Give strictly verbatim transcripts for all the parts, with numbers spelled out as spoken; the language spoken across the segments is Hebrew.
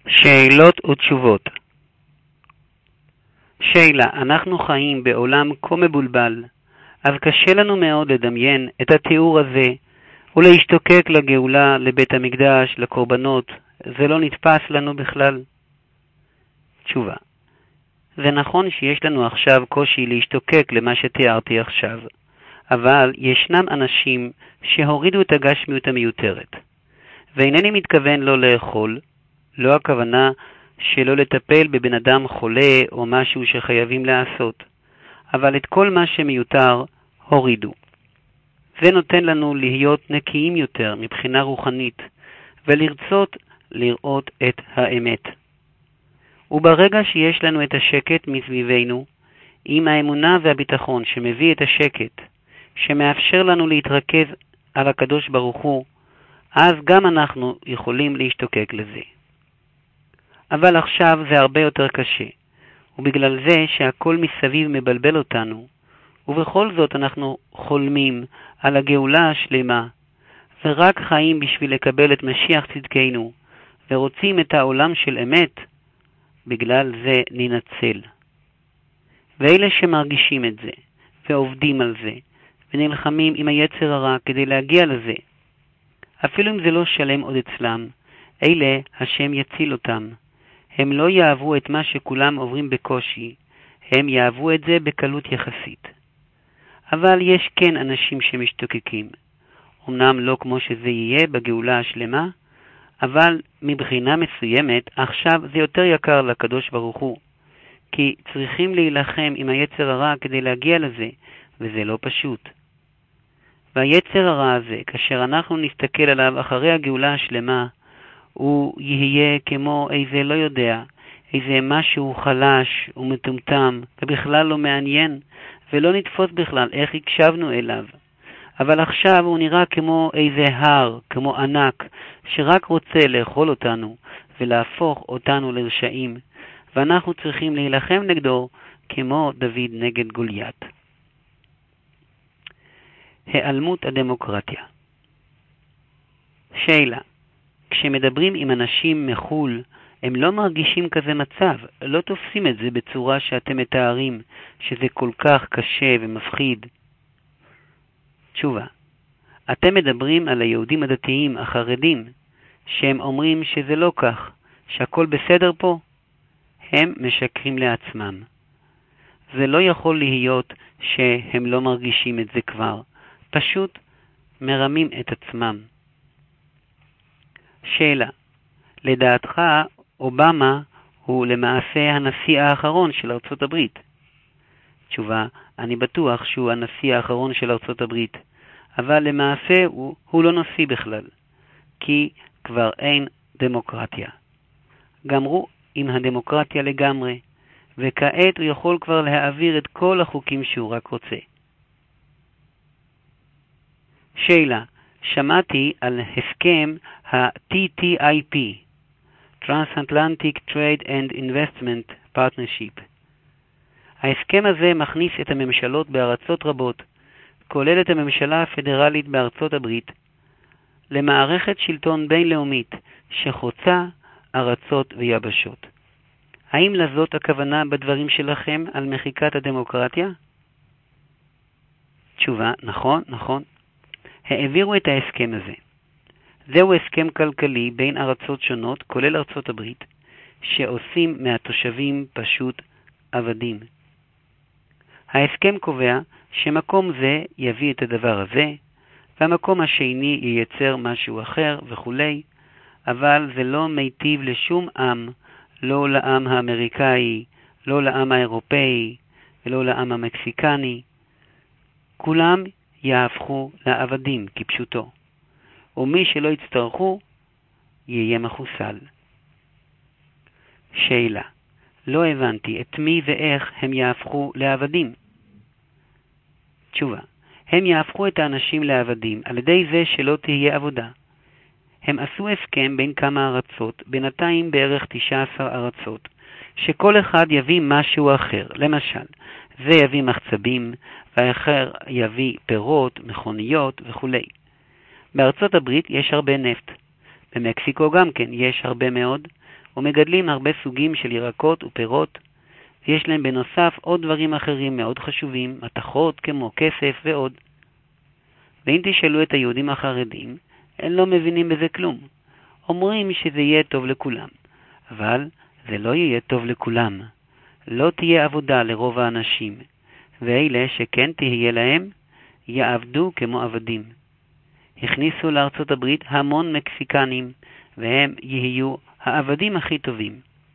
שאלות ותשובות. שאלה, אנחנו חיים בעולם כה מבולבל, אז קשה לנו מאוד לדמיין את התיאור הזה ולהשתוקק לגאולה, לבית המקדש, לקורבנות. זה לא נתפס לנו בכלל. תשובה, זה נכון שיש לנו עכשיו קושי להשתוקק למה שתיארתי עכשיו, אבל ישנם אנשים שהורידו את הגשמיות המיותרת, ואינני מתכוון לא לאכול, לא הכוונה שלא לטפל בבן אדם חולה או משהו שחייבים לעשות, אבל את כל מה שמיותר הורידו. זה נותן לנו להיות נקיים יותר מבחינה רוחנית, ולרצות לראות את האמת. וברגע שיש לנו את השקט מסביבנו, עם האמונה והביטחון שמביא את השקט, שמאפשר לנו להתרכז על הקדוש ברוך הוא, אז גם אנחנו יכולים להשתוקק לזה. אבל עכשיו זה הרבה יותר קשה, ובגלל זה שהכל מסביב מבלבל אותנו, ובכל זאת אנחנו חולמים על הגאולה השלמה, ורק חיים בשביל לקבל את משיח צדקנו, ורוצים את העולם של אמת, בגלל זה ננצל. ואלה שמרגישים את זה, ועובדים על זה, ונלחמים עם היצר הרע כדי להגיע לזה, אפילו אם זה לא שלם עוד אצלם, אלה השם יציל אותם. הם לא יאהבו את מה שכולם עוברים בקושי, הם יאהבו את זה בקלות יחסית. אבל יש כן אנשים שמשתוקקים, אמנם לא כמו שזה יהיה בגאולה השלמה, אבל מבחינה מסוימת עכשיו זה יותר יקר לקדוש ברוך הוא, כי צריכים להילחם עם היצר הרע כדי להגיע לזה, וזה לא פשוט. והיצר הרע הזה, כאשר אנחנו נסתכל עליו אחרי הגאולה השלמה, הוא יהיה כמו איזה לא יודע, איזה משהו חלש ומטומטם, ובכלל לא מעניין, ולא נתפוס בכלל איך הקשבנו אליו. אבל עכשיו הוא נראה כמו איזה הר, כמו ענק, שרק רוצה לאכול אותנו, ולהפוך אותנו לרשעים, ואנחנו צריכים להילחם נגדו, כמו דוד נגד גוליית. העלמות הדמוקרטיה. שאלה, כשמדברים עם אנשים מחול, הם לא מרגישים כזה מצב, לא תופסים את זה בצורה שאתם מתארים, שזה כל כך קשה ומפחיד. תשובה, אתם מדברים על היהודים הדתיים, החרדים, שהם אומרים שזה לא כך, שהכל בסדר פה, הם משקרים לעצמם. זה לא יכול להיות שהם לא מרגישים את זה כבר, פשוט מרמים את עצמם. שאלה, לדעתך אובמה הוא למעשה הנשיא האחרון של ארצות הברית? תשובה, אני בטוח שהוא הנשיא האחרון של ארצות הברית, אבל למעשה הוא, הוא לא נשיא בכלל, כי כבר אין דמוקרטיה. גמרו עם הדמוקרטיה לגמרי, וכעת הוא יכול כבר להעביר את כל החוקים שהוא רק רוצה. שאלה, שמעתי על הסכם ה-T T I P, Transatlantic Trade and Investment Partnership. ההסכם הזה מכניס את הממשלות בארצות רבות, כולל את הממשלה הפדרלית בארצות הברית, למערכת שלטון בינלאומית שחוצה ארצות ויבשות. האם לזאת הכוונה בדברים שלכם על מחיקת הדמוקרטיה? תשובה, נכון, נכון. העבירו את ההסכם הזה. זהו הסכם כלכלי בין ארצות שונות, כולל ארצות הברית, שעושים מהתושבים פשוט עבדים. ההסכם קובע שמקום זה יביא את הדבר הזה, והמקום השני ייצר משהו אחר וכו', אבל זה לא מיטיב לשום עם, לא לעם האמריקאי, לא לעם האירופאי, ולא לעם המקסיקני. כולם יהפכו לעבדים כפשוטו, ומי שלא יצטרכו יהיה מחוסל. שאלה, לא הבנתי את מי ואיך הם יהפכו לעבדים. תשובה, הם יהפכו את האנשים לעבדים על ידי זה שלא תהיה עבודה. הם עשו הסכם בין כמה ארצות, בינתיים בערך תשע עשרה ארצות, שכל אחד יביא משהו אחר. למשל, זה יביא מחצבים, והאחר יביא פירות, מכוניות וכו'. בארצות הברית יש הרבה נפט. במקסיקו גם כן יש הרבה מאוד, ומגדלים הרבה סוגים של ירקות ופירות, ויש להם בנוסף עוד דברים אחרים מאוד חשובים, מתכות כמו כסף ועוד. ואם תשאלו את היהודים החרדים, הם לא מבינים בזה כלום. אומרים שזה יהיה טוב לכולם, אבל זה לא יהיה טוב לכולם. לא תהיה עבודה לרוב האנשים, ואלה שכן תהיה להם, יעבדו כמו עבדים. הכניסו לארצות הברית המון מקסיקנים, והם יהיו העבדים הכי טובים.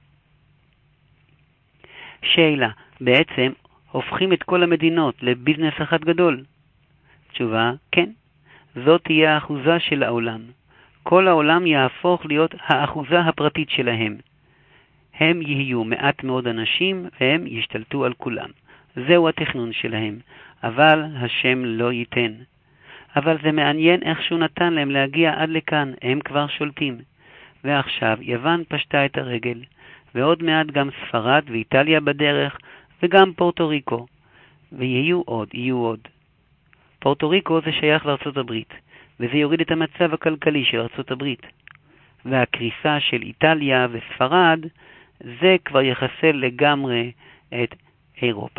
שאלה, בעצם הופכים את כל המדינות לביזנס אחד גדול? תשובה, כן. זאת תהיה האחוזה של העולם. כל העולם יהפוך להיות האחוזה הפרטית שלהם. הם יהיו מעט מאוד אנשים והם ישתלטו על כולם. זהו התכנון שלהם, אבל השם לא ייתן. אבל זה מעניין איך שהוא נתן להם להגיע עד לכאן, הם כבר שולטים. ועכשיו יוון פשטה את הרגל, ועוד מעט גם ספרד ואיטליה בדרך, וגם פורטו ריקו. ויהיו עוד, יהיו עוד. פורטו ריקו זה שייך לארצות הברית, וזה יוריד את המצב הכלכלי של ארצות הברית. והקריסה של איטליה וספרד, זה כבר יחסל לגמרי את אירופה.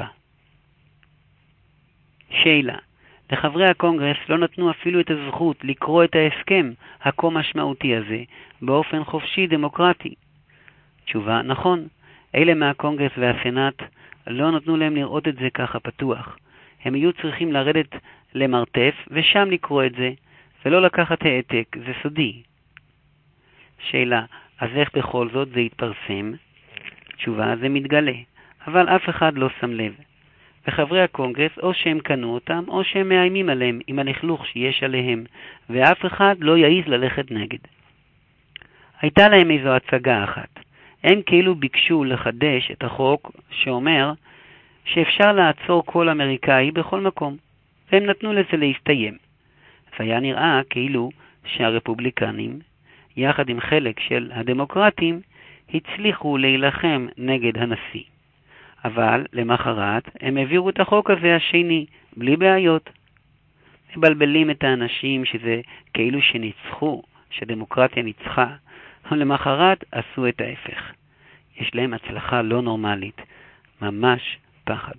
שאלה, לחברי הקונגרס לא נתנו אפילו את הזכות לקרוא את ההסכם הכה משמעותי הזה באופן חופשי דמוקרטי. תשובה, נכון, אלה מהקונגרס והסנאט לא נתנו להם לראות את זה ככה פתוח. הם היו צריכים לרדת למרתף ושם לקרוא את זה, ולא לקחת העתק, זה סודי. שאלה, אז איך בכל זאת זה יתפרסם? תשובה, זה מתגלה, אבל אף אחד לא שם לב. וחברי הקונגרס או שהם קנו אותם או שהם מאיימים עליהם עם הלכלוך שיש עליהם, ואף אחד לא יעיז ללכת נגד. הייתה להם איזו הצגה אחת. הם כאילו ביקשו לחדש את החוק שאומר שאפשר לעצור כל אמריקאי בכל מקום, והם נתנו לזה להסתיים. והיה נראה כאילו שהרפובליקנים, יחד עם חלק של הדמוקרטים, הצליחו להילחם נגד הנשיא. אבל למחרת הם העבירו את החוק הזה השני, בלי בעיות. מבלבלים את האנשים שזה כאילו שניצחו, שדמוקרטיה ניצחה, ולמחרת עשו את ההפך. יש להם הצלחה לא נורמלית, ממש פחד.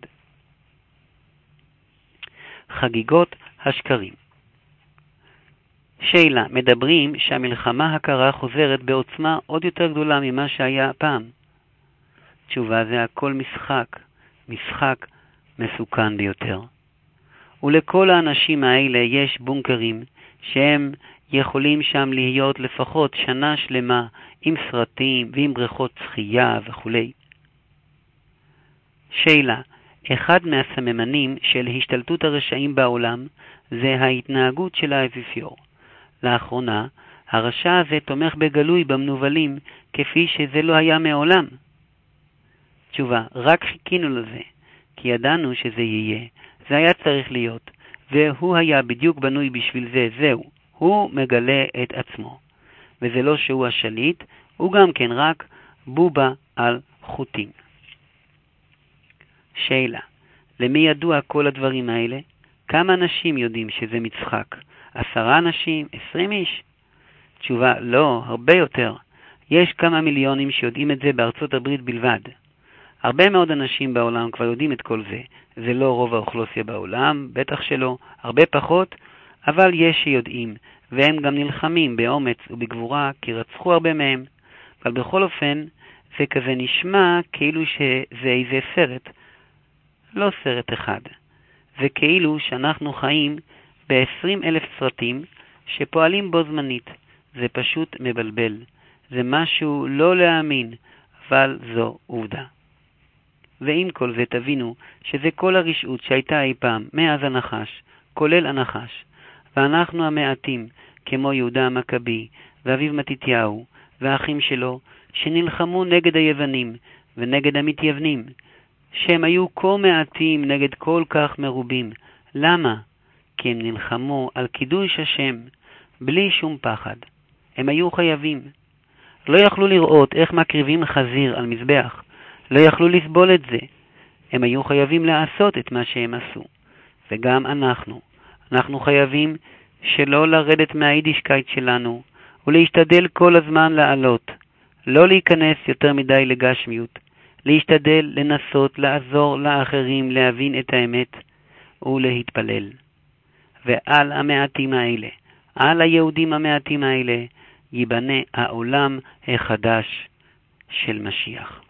חגיגות השקרים. שאלה, מדברים שהמלחמה הקרה חוזרת בעוצמה עוד יותר גדולה ממה שהיה פעם. תשובה, זה הכל משחק, משחק מסוכן ביותר. ולכל האנשים האלה יש בונקרים שהם יכולים שם להיות לפחות שנה שלמה עם סרטים ועם בריכות שחייה וכו'. שאלה, אחד מהסממנים של השתלטות הרשעים בעולם זה ההתנהגות של האפיפיור. לאחרונה, הרשע הזה תומך בגלוי במנובלים כפי שזה לא היה מעולם. תשובה, רק חיכינו לזה, כי ידענו שזה יהיה. זה היה צריך להיות, והוא היה בדיוק בנוי בשביל זה, זהו. הוא מגלה את עצמו. וזה לא שהוא השליט, הוא גם כן רק בובה על חוטים. שאלה, למי ידוע כל הדברים האלה? כמה אנשים יודעים שזה מצחק? עשרה אנשים? עשרים איש? תשובה, לא, הרבה יותר. יש כמה מיליונים שיודעים את זה בארצות הברית בלבד. הרבה מאוד אנשים בעולם כבר יודעים את כל זה. זה לא רוב האוכלוסיה בעולם, בטח שלא, הרבה פחות, אבל יש שיודעים, והם גם נלחמים באומץ ובגבורה, כי רצחו הרבה מהם. אבל בכל אופן, זה כזה נשמע כאילו שזה איזה סרט. לא סרט אחד. זה כאילו שאנחנו חיים ב-עשרים אלף סרטים שפועלים בו זמנית. זה פשוט מבלבל. זה משהו לא להאמין, אבל זו עובדה. ועם כל זה תבינו שזה כל הרשעות שהייתה אי פעם מאז הנחש, כולל הנחש. ואנחנו המעטים, כמו יהודה המכבי ואביו מתתיהו והאחים שלו, שנלחמו נגד היוונים ונגד המתייוונים, שהם היו כה מעטים נגד כל כך מרובים. למה? כי הם נלחמו על קידוש השם, בלי שום פחד. הם היו חייבים. לא יכלו לראות איך מקריבים חזיר על מזבח. לא יכלו לסבול את זה. הם היו חייבים לעשות את מה שהם עשו. וגם אנחנו. אנחנו חייבים שלא לרדת מהיידישקייט שלנו, ולהשתדל כל הזמן לעלות. לא להיכנס יותר מדי לגשמיות, להשתדל לנסות לעזור לאחרים להבין את האמת ולהתפלל. ועל המעטים האלה, על היהודים המעטים האלה, ייבנה העולם החדש של משיח.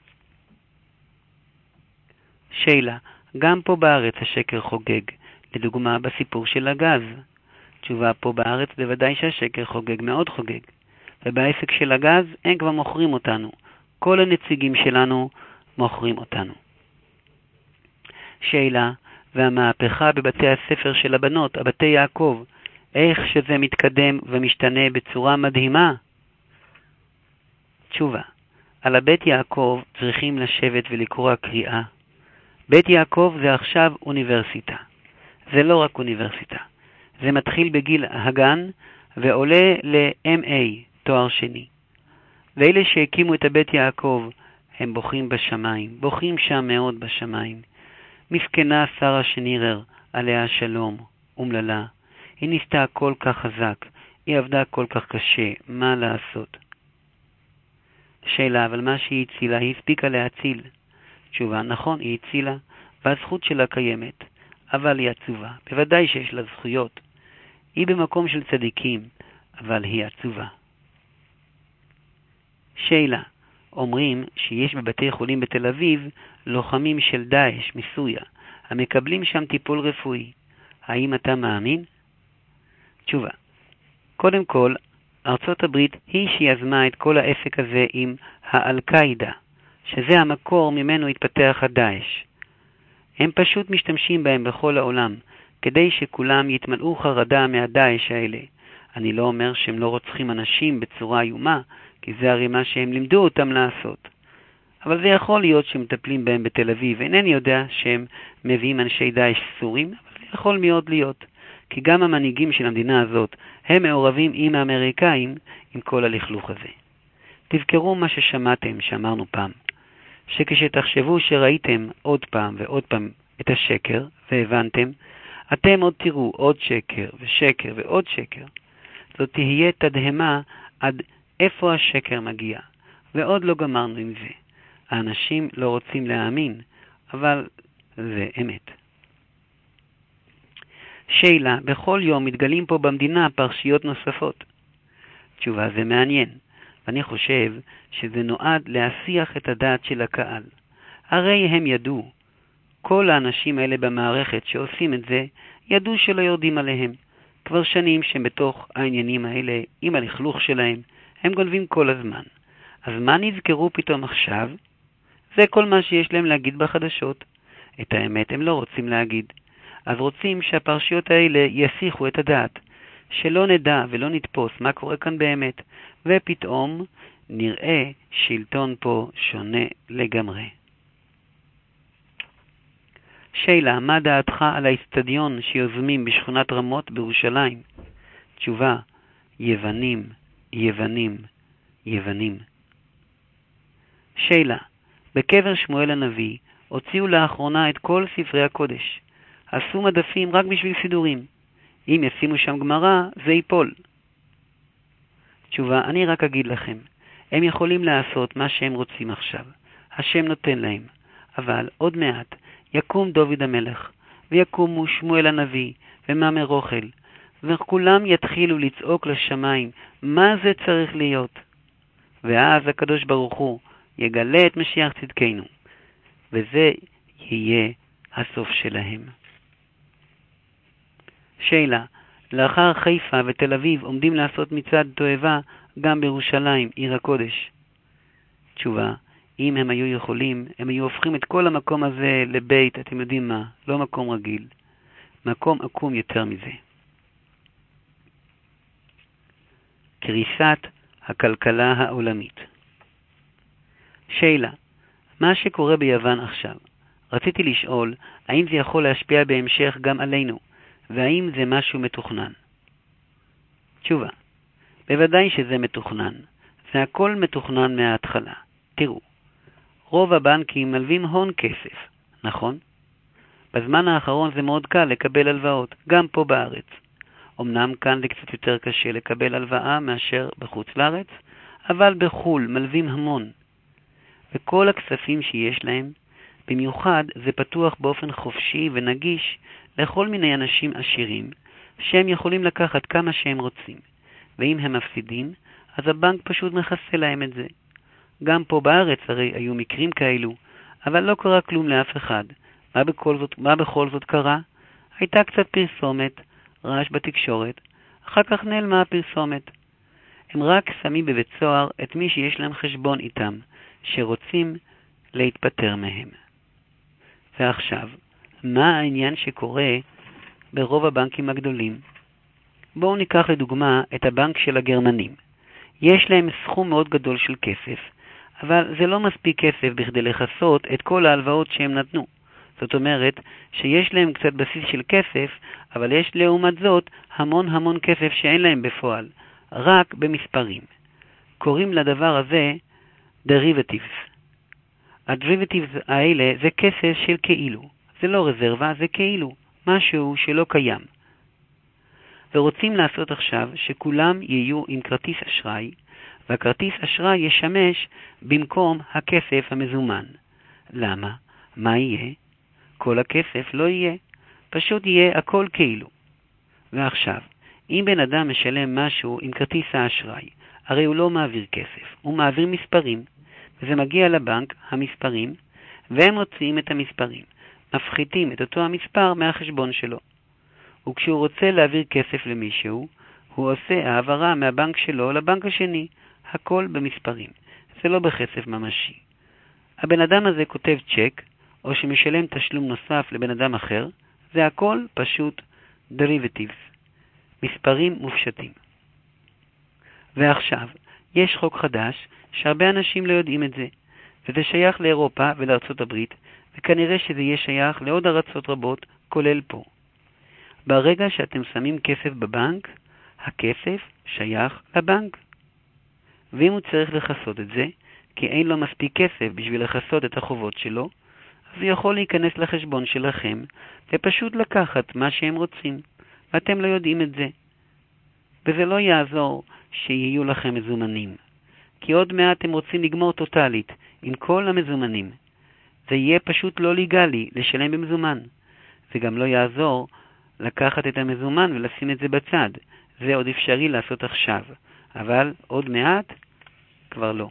שאלה, גם פה בארץ השקר חוגג, לדוגמה בסיפור של הגז. תשובה, פה בארץ בוודאי שהשקר חוגג, מאוד חוגג. ובעסק של הגז הם כבר מוכרים אותנו. כל הנציגים שלנו מוכרים אותנו. שאלה, והמהפכה בבתי הספר של הבנות, הבתי יעקב, איך שזה מתקדם ומשתנה בצורה מדהימה? תשובה, על הבית יעקב צריכים לשבת ולקרוא קריאה. בית יעקב זה עכשיו אוניברסיטה. זה לא רק אוניברסיטה. זה מתחיל בגיל הגן ועולה ל-אם איי, תואר שני. ואלה שהקימו את הבית יעקב, הם בוכים בשמיים, בוכים שם מאוד בשמיים. מסכנה שרה שנירר, עליה שלום, אומללה. היא ניסתה כל כך חזק, היא עבדה כל כך קשה, מה לעשות? שאלה, אבל מה שהיא הצילה, היא הספיקה להציל. תשובה, נכון, היא הצילה, והזכות שלה קיימת, אבל היא עצובה. בוודאי שיש לה זכויות. היא במקום של צדיקים, אבל היא עצובה. שאלה, אומרים שיש בבתי חולים בתל אביב לוחמים של דאעש מסוריה, המקבלים שם טיפול רפואי. האם אתה מאמין? תשובה, קודם כל, ארצות הברית היא שיזמה את כל העסק הזה עם האל-קאידה, שזה המקור ממנו התפתח הדאעש. הם פשוט משתמשים בהם בכל העולם, כדי שכולם יתמלאו חרדה מהדאעש האלה. אני לא אומר שהם לא רוצחים אנשים בצורה איומה, כי זה הרי מה שהם לימדו אותם לעשות. אבל זה יכול להיות שמטפלים בהם בתל אביב. אינני יודע שהם מביאים אנשי דאעש סורים, אבל זה יכול מאוד להיות. כי גם המנהיגים של המדינה הזאת, הם מעורבים עם האמריקאים, עם כל הלכלוך הזה. תזכרו מה ששמעתם, שאמרנו פעם, שכשתחשבו שראיתם עוד פעם ועוד פעם את השקר, והבנתם, אתם עוד תראו עוד שקר ושקר ועוד שקר. זאת תהיה תדהמה עד איפה השקר מגיע. ועוד לא גמרנו עם זה. האנשים לא רוצים להאמין, אבל זה אמת. שאלה, בכל יום מתגלים פה במדינה פרשיות נוספות. תשובה, זה מעניין. ואני חושב שזה נועד להסיח את הדעת של הקהל. הרי הם ידעו, כל האנשים האלה במערכת שעושים את זה, ידעו שלא יורדים עליהם. כבר שנים שהם בתוך העניינים האלה, עם הלכלוך שלהם, הם גונבים כל הזמן. אז מה נזכרו פתאום עכשיו? זה כל מה שיש להם להגיד בחדשות. את האמת הם לא רוצים להגיד. אז רוצים שהפרשיות האלה יסיחו את הדעת. שלא נדע ולא נתפוס מה קורה כאן באמת. ופתאום נראה שלטון פה שונה לגמרי. שאלה, מה דעתך על האצטדיון שיוזמים בשכונת רמות בירושלים? תשובה, יוונים, יוונים, יוונים. שאלה, בקבר שמואל הנביא הוציאו לאחרונה את כל ספרי הקודש. עשו מדפים רק בשביל סידורים. אם ישימו שם גמרא, זה ייפול. תשובה, אני רק אגיד לכם, הם יכולים לעשות מה שהם רוצים עכשיו. השם נותן להם. אבל עוד מעט יקום דוד המלך, ויקומו שמואל הנביא ומאמר רוכל, וכולם יתחילו לצעוק לשמיים, מה זה צריך להיות? ואז הקדוש ברוך הוא יגלה את משיח צדקנו, וזה יהיה הסוף שלהם. שאלה, לאחר חיפה ותל אביב עומדים לעשות מצעד תועבה גם בירושלים, עיר הקודש. תשובה, אם הם היו יכולים, הם היו הופכים את כל המקום הזה לבית, אתם יודעים מה, לא מקום רגיל, מקום עקום יותר מזה. קריסת הכלכלה העולמית. שאלה, מה שקורה ביוון עכשיו, רציתי לשאול, האם זה יכול להשפיע בהמשך גם עלינו, והאם זה משהו מתוכנן? תשובה, בוודאי שזה מתוכנן, זה הכל מתוכנן מההתחלה. תראו, רוב הבנקים מלווים הון כסף, נכון? בזמן האחרון זה מאוד קל לקבל הלוואות, גם פה בארץ. אמנם כאן זה קצת יותר קשה לקבל הלוואה מאשר בחוץ לארץ, אבל בחול מלווים המון. וכל הכספים שיש להם, במיוחד זה פתוח באופן חופשי ונגיש לכל מיני אנשים עשירים, שהם יכולים לקחת כמה שהם רוצים. ואם הם מפסידים, אז הבנק פשוט מכסה להם את זה. גם פה בארץ הרי היו מקרים כאלו, אבל לא קרה כלום לאף אחד. מה בכל זאת, מה בכל זאת קרה? הייתה קצת פרסומת, רעש בתקשורת, אחר כך נעלמה הפרסומת. הם רק שמים בבית סוהר את מי שיש להם חשבון איתם, שרוצים להתפטר מהם. ועכשיו, מה העניין שקורה ברוב הבנקים הגדולים? בואו ניקח לדוגמה את הבנק של הגרמנים. יש להם סכום מאוד גדול של כסף, אבל זה לא מספיק כסף בכדי לחסות את כל ההלוואות שהם נתנו. זאת אומרת שיש להם קצת בסיס של כסף, אבל יש לעומת זאת המון המון כסף שאין להם בפועל, רק במספרים. קוראים לדבר הזה derivatives. הדריבטיבס האלה זה כסף של כאילו. זה לא רזרבה, זה כאילו. משהו שלא קיים. ורוצים לעשות עכשיו שכולם יהיו עם כרטיס אשראי, והכרטיס אשראי ישמש במקום הכסף המזומן. למה? מה יהיה? כל הכסף לא יהיה. פשוט יהיה הכל כאילו. ועכשיו, אם בן אדם משלם משהו עם כרטיס האשראי, הרי הוא לא מעביר כסף, הוא מעביר מספרים. וזה מגיע לבנק, המספרים, והם מוציאים את המספרים, מפחיתים את אותו המספר מהחשבון שלו. וכשהוא רוצה להעביר כסף למישהו, הוא עושה העברה מהבנק שלו לבנק השני, הכל במספרים. זה לא בכסף ממשי. הבן אדם הזה כותב צ'ק, או שמשלם תשלום נוסף לבן אדם אחר, זה הכל פשוט derivatives, מספרים מופשטים. ועכשיו, יש חוק חדש שהרבה אנשים לא יודעים את זה, וזה שייך לאירופה ולארצות הברית, וכנראה שזה יהיה שייך לעוד ארצות רבות, כולל פה. ברגע שאתם שמים כסף בבנק, הכסף שייך לבנק. ואם הוא צריך לחסות את זה, כי אין לו מספיק כסף בשביל לחסות את החובות שלו, אז הוא יכול להיכנס לחשבון שלכם, ופשוט לקחת מה שהם רוצים, ואתם לא יודעים את זה. וזה לא יעזור שיהיו לכם מזומנים. כי עוד מעט הם רוצים לגמור טוטלית עם כל המזומנים. זה יהיה פשוט לא ליגלי לשלם במזומן. זה גם לא יעזור לקחת את המזומן ולשים את זה בצד. זה עוד אפשרי לעשות עכשיו. אבל עוד מעט כבר לא.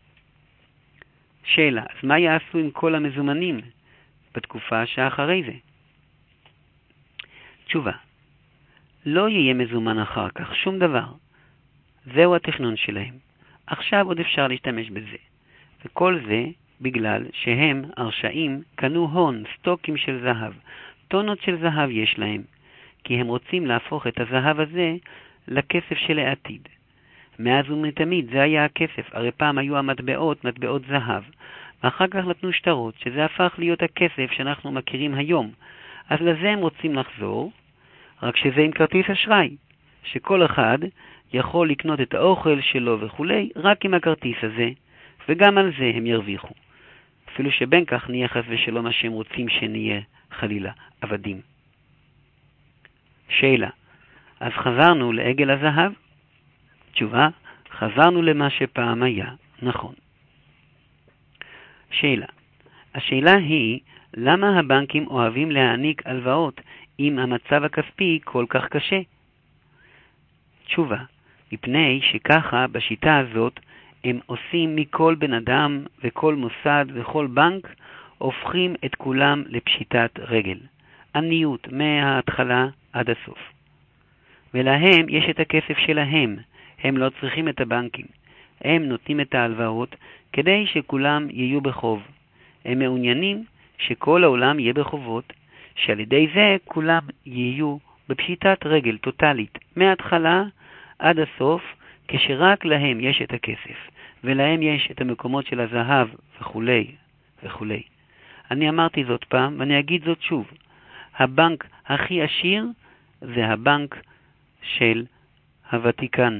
שאלה, אז מה יעשו עם כל המזומנים בתקופה שאחרי זה? תשובה, לא יהיה מזומן אחר כך, שום דבר. זהו התכנון שלהם. עכשיו עוד אפשר להשתמש בזה. וכל זה בגלל שהם, הרשעים, קנו הון, סטוקים של זהב. טונות של זהב יש להם. כי הם רוצים להפוך את הזהב הזה לכסף של העתיד. מאז ומתמיד זה היה הכסף. הרי פעם היו המטבעות, מטבעות זהב. ואחר כך נתנו שטרות, שזה הפך להיות הכסף שאנחנו מכירים היום. אז לזה הם רוצים לחזור, רק שזה עם כרטיס אשראי. שכל אחד יכול לקנות את האוכל שלו וכולי, רק עם הכרטיס הזה, וגם על זה הם ירוויחו. אפילו שבין כך נהיה חס ושלום מה שהם רוצים שנהיה חלילה, עבדים. שאלה, אז חזרנו לעגל הזהב? תשובה, חזרנו למה שפעם היה, נכון. שאלה, השאלה היא, למה הבנקים אוהבים להעניק הלוואות אם המצב הכספי כל כך קשה? תשובה, מפני שככה בשיטה הזאת הם עושים מכל בן אדם וכל מוסד וכל בנק, הופכים את כולם לפשיטת רגל. עניות מההתחלה עד הסוף. ולהם יש את הכסף שלהם, הם לא צריכים את הבנקים. הם נותנים את ההלוואות כדי שכולם יהיו בחוב. הם מעוניינים שכל העולם יהיה בחובות, שעל ידי זה כולם יהיו בפשיטת רגל טוטלית, מההתחלה עד הסוף, כשרק להם יש את הכסף, ולהם יש את המקומות של הזהב וכולי וכולי. אני אמרתי זאת פעם, ואני אגיד זאת שוב. הבנק הכי עשיר זה הבנק של הוותיקן.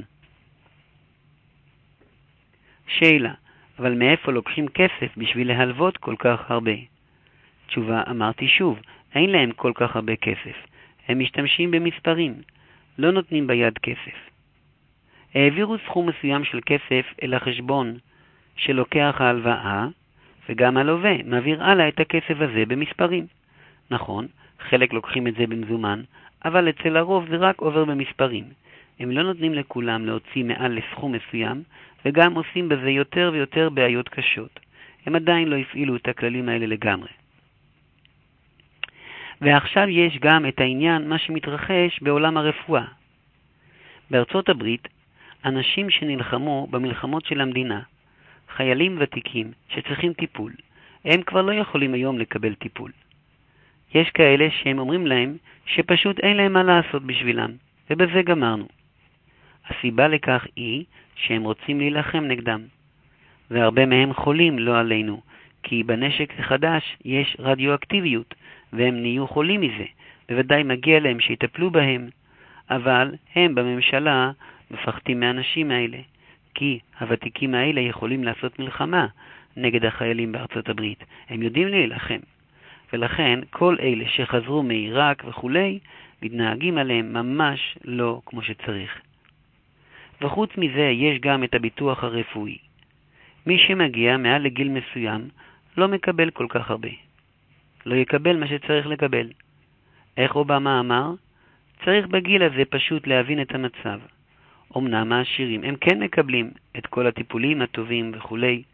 שאלה, אבל מאיפה לוקחים כסף בשביל להלוות כל כך הרבה? תשובה, אמרתי שוב, אין להם כל כך הרבה כסף. הם משתמשים במספרים, לא נותנים ביד כסף. העבירו סכום מסוים של כסף אל החשבון שלוקח ההלוואה, וגם הלווה מעביר הלאה את הכסף הזה במספרים. נכון, חלק לוקחים את זה במזומן, אבל אצל הרוב זה רק עובר במספרים. הם לא נותנים לכולם להוציא מעל לסכום מסוים, וגם עושים בזה יותר ויותר בעיות קשות. הם עדיין לא הפעילו את הכללים האלה לגמרי. ועכשיו יש גם את העניין מה שמתרחש בעולם הרפואה. בארצות הברית, אנשים שנלחמו במלחמות של המדינה, חיילים ותיקים שצריכים טיפול, הם כבר לא יכולים היום לקבל טיפול. יש כאלה שהם אומרים להם שפשוט אין להם מה לעשות בשבילם, ובזה גמרנו. הסיבה לכך היא שהם רוצים להילחם נגדם. והרבה מהם חולים לא עלינו, כי בנשק החדש יש רדיואקטיביות, והם נהיו חולים מזה. בוודאי מגיע להם שיטפלו בהם, אבל הם בממשלה מפחדים מהאנשים האלה, כי הוותיקים האלה יכולים לעשות מלחמה נגד החיילים בארצות הברית. הם יודעים להילחם. ולכן כל אלה שחזרו מעיראק וכולי, מתנהגים עליהם ממש לא כמו שצריך. וחוץ מזה יש גם את הביטוח הרפואי. מי שמגיע מעל לגיל מסוים לא מקבל כל כך הרבה. לא יקבל מה שצריך לקבל. איך אובמה אמר? צריך בגיל הזה פשוט להבין את המצב. אמנם העשירים הם כן מקבלים את כל הטיפולים הטובים וכולי.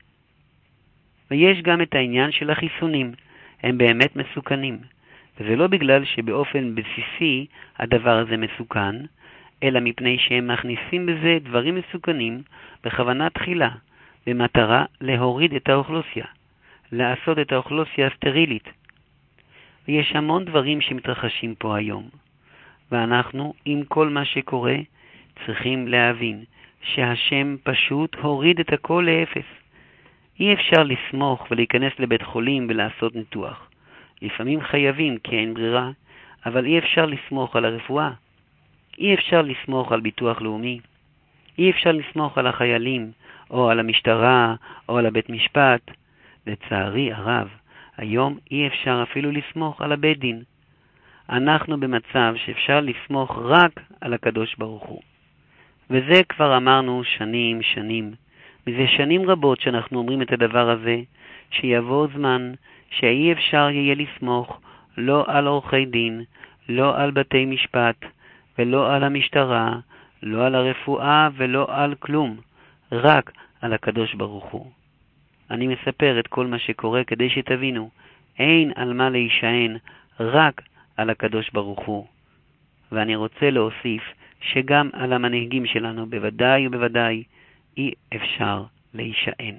ויש גם את העניין של החיסונים. הם באמת מסוכנים. וזה לא בגלל שבאופן בסיסי הדבר הזה מסוכן, אלא מפני שהם מכניסים בזה דברים מסוכנים בכוונה תחילה, במטרה להוריד את האוכלוסיה, לעשות את האוכלוסיה סטרילית. ויש המון דברים שמתרחשים פה היום. ואנחנו, עם כל מה שקורה, צריכים להבין שהשם פשוט הוריד את הכל לאפס. אי אפשר לסמוך ולהיכנס לבית חולים ולעשות ניתוח. לפעמים חייבים כי אין ברירה, אבל אי אפשר לסמוך על הרפואה. אי אפשר לסמוך על ביטוח לאומי. אי אפשר לסמוך על החיילים, או על המשטרה, או על הבית משפט. לצערי הרב, היום אי אפשר אפילו לסמוך על הבית דין. אנחנו במצב שאפשר לסמוך רק על הקדוש ברוך הוא. וזה כבר אמרנו שנים, שנים. מזה שנים רבות שאנחנו אומרים את הדבר הזה, שיבוא זמן שאי אפשר יהיה לסמוך לא על עורכי דין, לא על בתי משפט, ולא על המשטרה, לא על הרפואה ולא על כלום, רק על הקדוש ברוך הוא. אני מספר את כל מה שקורה כדי שתבינו, אין על מה להישען, רק על הקדוש ברוך הוא. ואני רוצה להוסיף שגם על המנהיגים שלנו בוודאי ובוודאי אי אפשר להישען.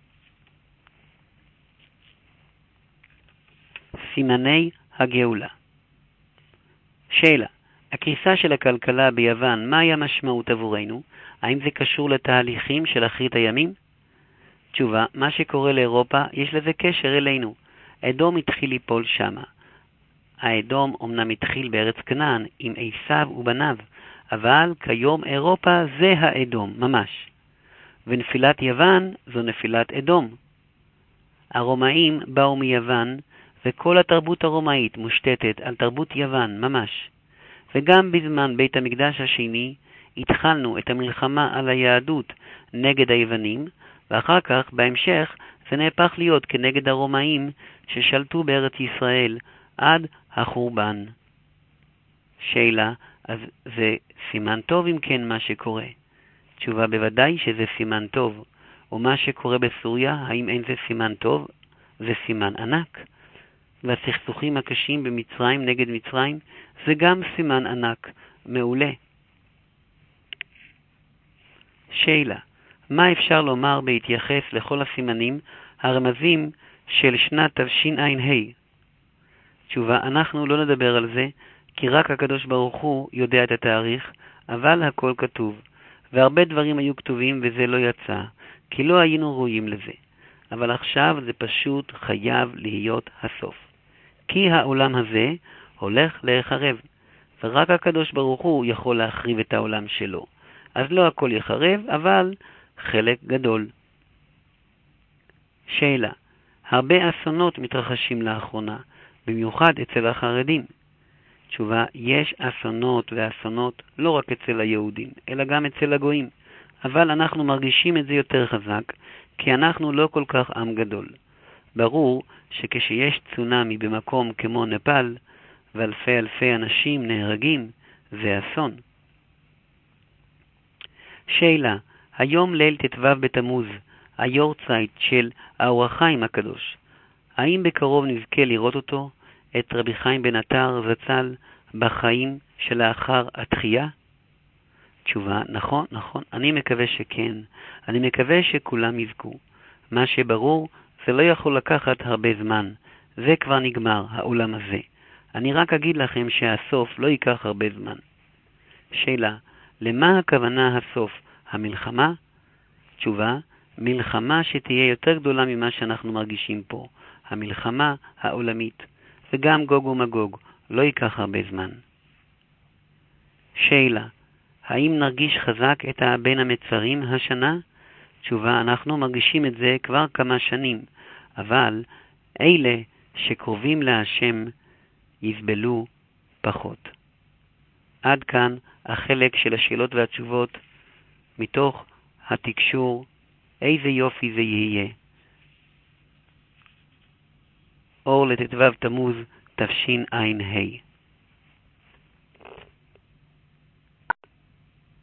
סימני הגאולה. שאלה, הקריסה של הכלכלה ביוון, מהי המשמעות עבורנו? האם זה קשור לתהליכים של אחרית הימים? תשובה, מה שקורה לאירופה יש לזה קשר אלינו. אדום התחיל ליפול שמה. האדום אמנם התחיל בארץ כנען עם עשיו ובניו, אבל כיום אירופה זה האדום ממש. ונפילת יוון זו נפילת אדום. הרומאים באו מיוון, וכל התרבות הרומאית מושתתת על תרבות יוון ממש. וגם בזמן בית המקדש השני התחלנו את המלחמה על היהדות נגד היוונים, ואחר כך בהמשך זה נהפך להיות כנגד הרומאים ששלטו בארץ ישראל עד החורבן. שאלה, אז זה סימן טוב אם כן מה שקורה? תשובה, בוודאי שזה סימן טוב. ומה שקורה בסוריה, האם אין זה סימן טוב? זה סימן ענק. והסכסוכים הקשים במצרים נגד מצרים, זה גם סימן ענק, מעולה. שאלה, מה אפשר לומר בהתייחס לכל הסימנים הרמזים של שנת תשע"ה? תשובה, אנחנו לא נדבר על זה, כי רק הקדוש ברוך הוא יודע את התאריך, אבל הכל כתוב. והרבה דברים היו כתובים וזה לא יצא, כי לא היינו ראויים לזה. אבל עכשיו זה פשוט חייב להיות הסוף. כי העולם הזה הולך להיחרב, ורק הקדוש ברוך הוא יכול להחריב את העולם שלו. אז לא הכל יחרב, אבל חלק גדול. שאלה, הרבה אסונות מתרחשים לאחרונה, במיוחד אצל החרדים. תשובה, יש אסונות ואסונות לא רק אצל היהודים, אלא גם אצל הגויים. אבל אנחנו מרגישים את זה יותר חזק, כי אנחנו לא כל כך עם גדול. ברור שכשיש צונמי במקום כמו נפאל, ואלפי אלפי אנשים נהרגים, זה אסון. שאלה, היום ליל ט"ו בתמוז, היורצייט של האור החיים הקדוש. האם בקרוב נזכה לראות אותו, את רבי חיים בן עטר זצ"ל, בחיים שלאחר התחייה? תשובה, נכון, נכון, אני מקווה שכן. אני מקווה שכולם יזכו. מה שברור, זה לא יכול לקחת הרבה זמן. זה כבר נגמר, העולם הזה. אני רק אגיד לכם שהסוף לא ייקח הרבה זמן. שאלה, למה הכוונה הסוף? המלחמה? תשובה, מלחמה שתהיה יותר גדולה ממה שאנחנו מרגישים פה. המלחמה העולמית. וגם גוג ומגוג, לא ייקח הרבה זמן. שאלה, האם נרגיש חזק את בין המצרים השנה? תשובה, אנחנו מרגישים את זה כבר כמה שנים, אבל אלה שקרובים להשם יסבלו פחות. עד כאן החלק של השאלות והתשובות מתוך התקשור איזה יופי זה יהיה. אור לט"ו תמוז תשע"ה.